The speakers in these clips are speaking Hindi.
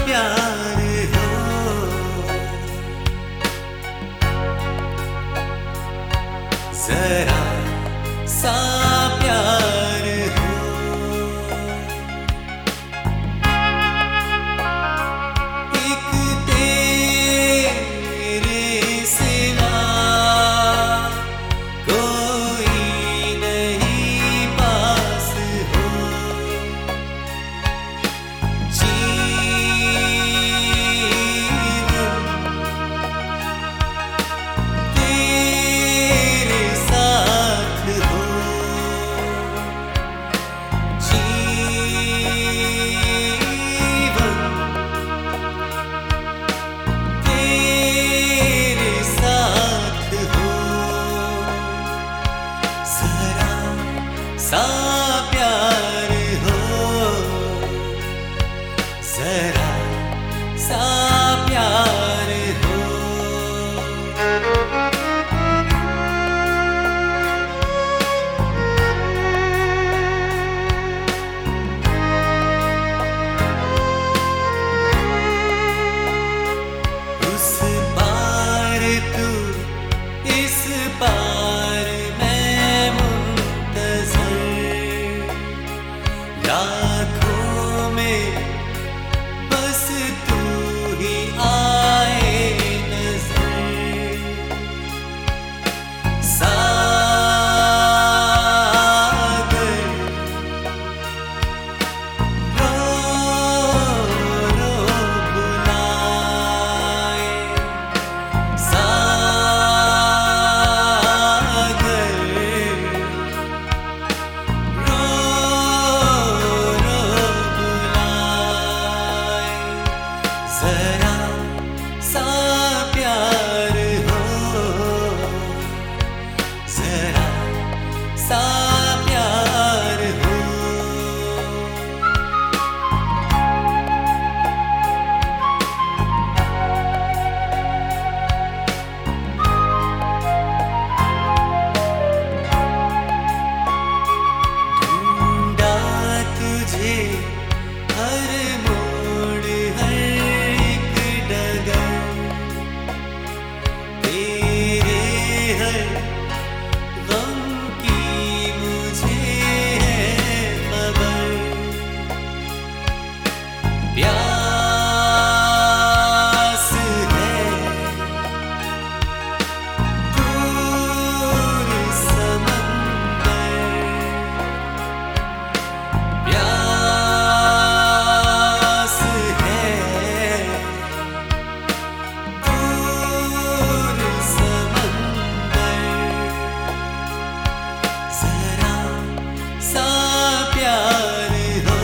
प्यार हो, जरा सा प्यार हो। एक तेरे सिवा कोई नहीं पास हो, जीवन तेरे साथ हो, जीवन तेरे साथ हो, जरा सा प्यार हो, जरा सा प्यार हो। उस पार तू, इस पार मैं मुंतज़र, लाखों में बस तू ही आए नज़र। सागर रो रो बुलाए, सागर रो रो बुलाए, जरा सा प्यार हो, जरा सा प्यार हो। ढूंढा तुझे हर मोड़, हर एक डगर, तेरे हर गम की मुझे है खबर। प्यास है दूर समंदर, प्यास है दूर समंदर, जरा सा प्यार हो,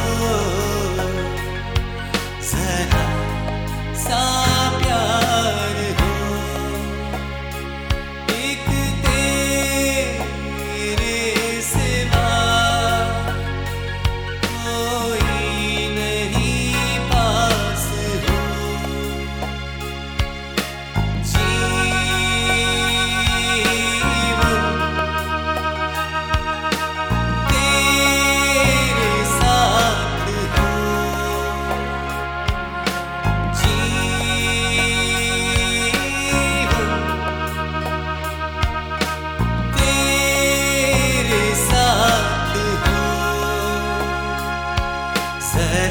जरा सा प्यार हो। एक तेरे सिवा कोई नहीं पास हो, जीवन तेरे साथ हो, जीवन तेरे साथ हो, जरा